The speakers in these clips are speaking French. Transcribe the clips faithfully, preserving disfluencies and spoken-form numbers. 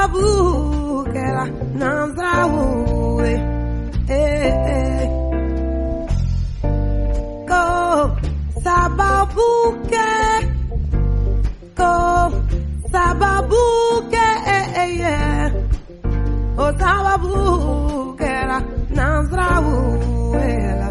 sababu kera nanzawe eh eh ko sababu ke ko sababu ke eh eh yeah o sababu kera nanzawe la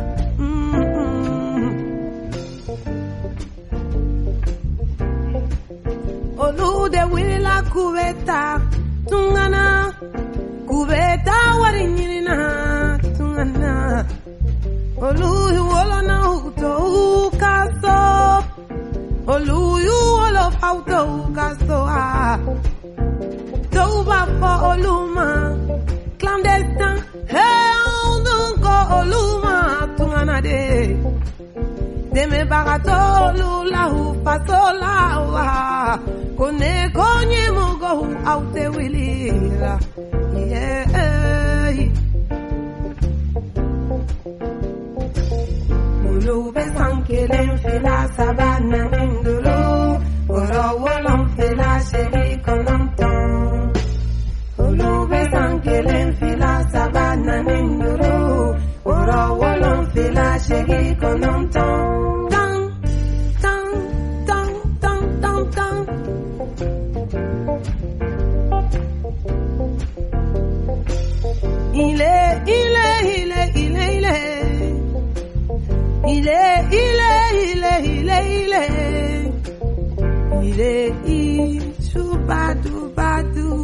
olu de wila kubeta tungana kubeta warinyina tungana olu wolo na uto kaso olu wolo auto kaso ah to ba fo oluma clandestin hey on ko oluma tungana de deme barato lula hu pasola wa kone konye mogo hu aute wilila yeah mulu besankele fila sabana indulu woro wolon fila sheri konanton mulu besankele fila sabana indulu woro wolon fila sheri konanton Il est, il est, il est, il est, il est. Il est, il est, il est, il est, il est. Il est, il choubadou, badou.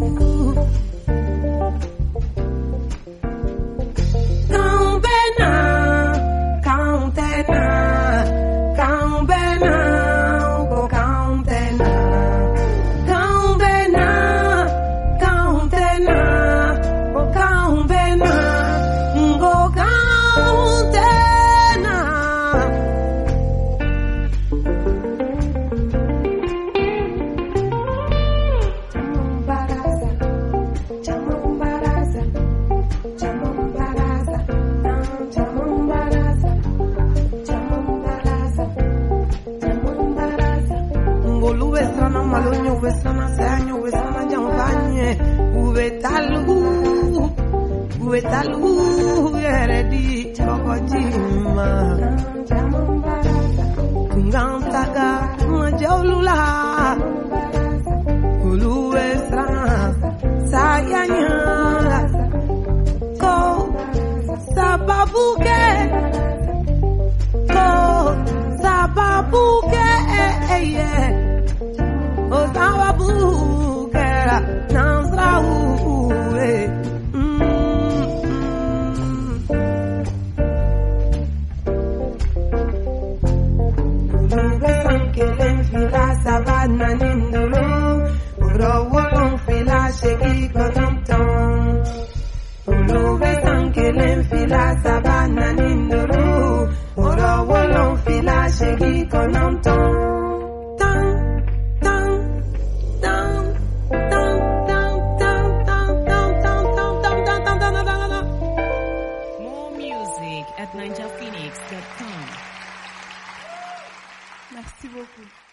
Kambena, kantena, kambena, go kantena. Kambena, kantena. Malonyo wesana sanyo wesana jamvanye uwetalu uwetalu yeredi chokojima tungantaga majaulula uluwesana sayanya ko sababuke ko sababuke eh eh yeah o sababu kera nanzrawe ulu besankele fila sabana nindulu uro wolon fila sheki konanton ulu besankele fila sabana nindulu uro wolon fila sheki konanton at ninja phoenix dot com. Merci beaucoup.